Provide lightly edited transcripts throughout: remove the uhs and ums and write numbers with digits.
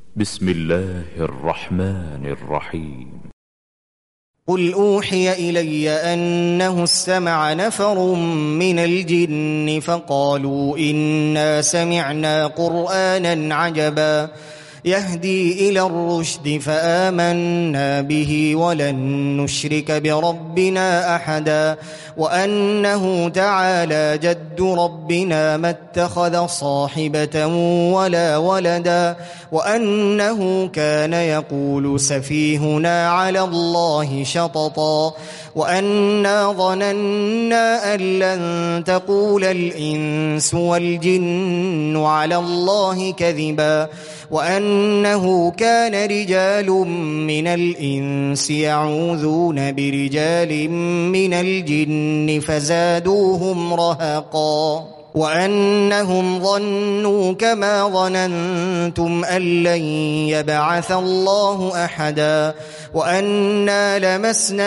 بسم الله الرحمن الرحيم. قل أوحي إلي أنه استمع نفر من الجن فقالوا إنا سمعنا قرآنا عجبا يهدي إلى الرشد فآمنا به ولن نشرك بربنا أحدا وأنه تعالى جد ربنا ما اتخذ صاحبة ولا ولدا وأنه كان يقول سفيهنا على الله شططا وأنا ظننا أن لن تقول الإنس والجن على الله كذبا وأنه كان رجال من الإنس يعوذون برجال من الجن فزادوهم رهقا وأنهم ظنوا كما ظننتم أن لن يبعث الله أحدا وأنا لمسنا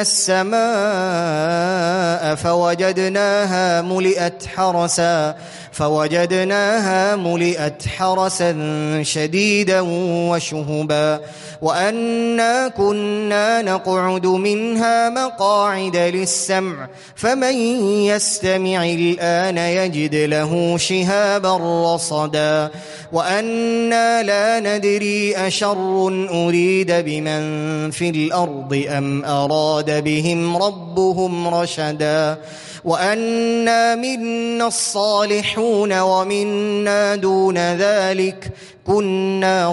السماء فوجدناها ملئت حرسا شديدا وشهبا وأنا كنا نقعد منها مقاعد للسمع فمن يستمع الآن يجد له شهابا رصدا وأنا لا ندري أشر أريد بمن في الأرض أم أراد بهم ربهم رشدا وأنا منا الصالحون ومنا دون ذلك كنا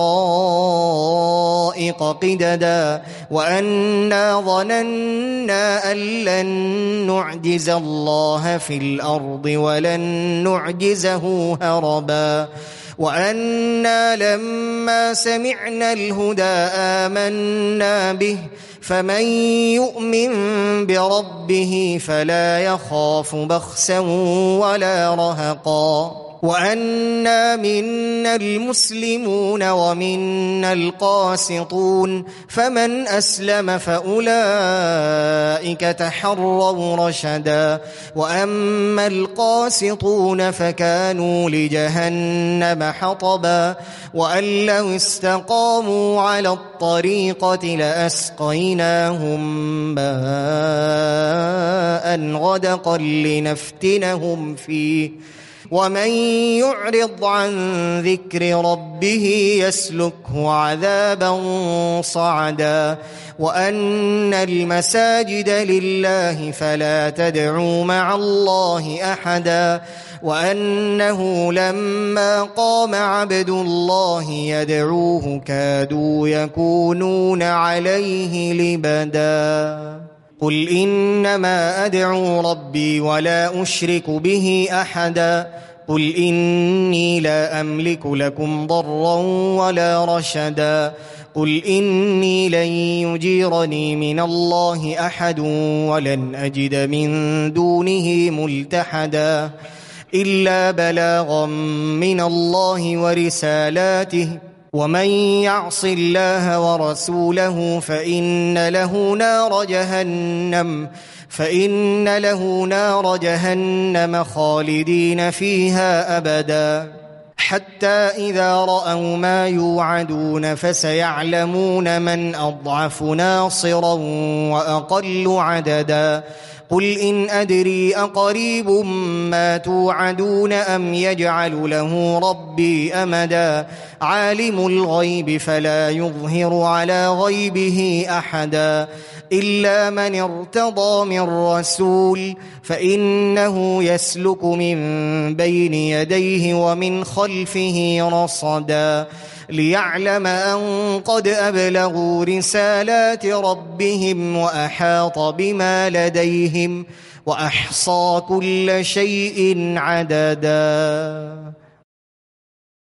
طرائق قددا وأنا ظننا أن لن نعجز الله في الأرض ولن نعجزه هربا وأنا لما سمعنا الهدى آمنا به فمن يؤمن بربه فلا يخاف بخسا ولا رهقا وأنا منا المسلمون ومنا القاسطون فمن أسلم فأولئك تحروا رشدا وأما القاسطون فكانوا لجهنم حطبا وأن لو استقاموا على الطريقة لأسقيناهم ماء غدقا لنفتنهم فيه ومن يعرض عن ذكر ربه يسلكه عذابا صعدا وأن المساجد لله فلا تدعوا مع الله أحدا وأنه لما قام عبد الله يدعوه كادوا يكونون عليه لبدا قل إنما أدعو ربي ولا أشرك به أحدا قل إني لا أملك لكم ضرا ولا رشدا قل إني لن يجيرني من الله أحد ولن أجد من دونه ملتحدا إلا بلاغا من الله ورسالاته ومن يعص الله ورسوله فإن له نار جهنم خالدين فيها أبدا حتى إذا رأوا ما يوعدون فسيعلمون من أضعف ناصرا وأقل عددا قل إن أدري أقريب ما توعدون أم يجعل له ربي أمدا عالم الغيب فلا يظهر على غيبه أحدا إلا من ارتضى من رسول فإنه يسلك من بين يديه ومن خلفه رصدا ليعلم أن قد أبلغوا رسالات ربهم وأحاط بما لديهم وأحصى كل شيء عددا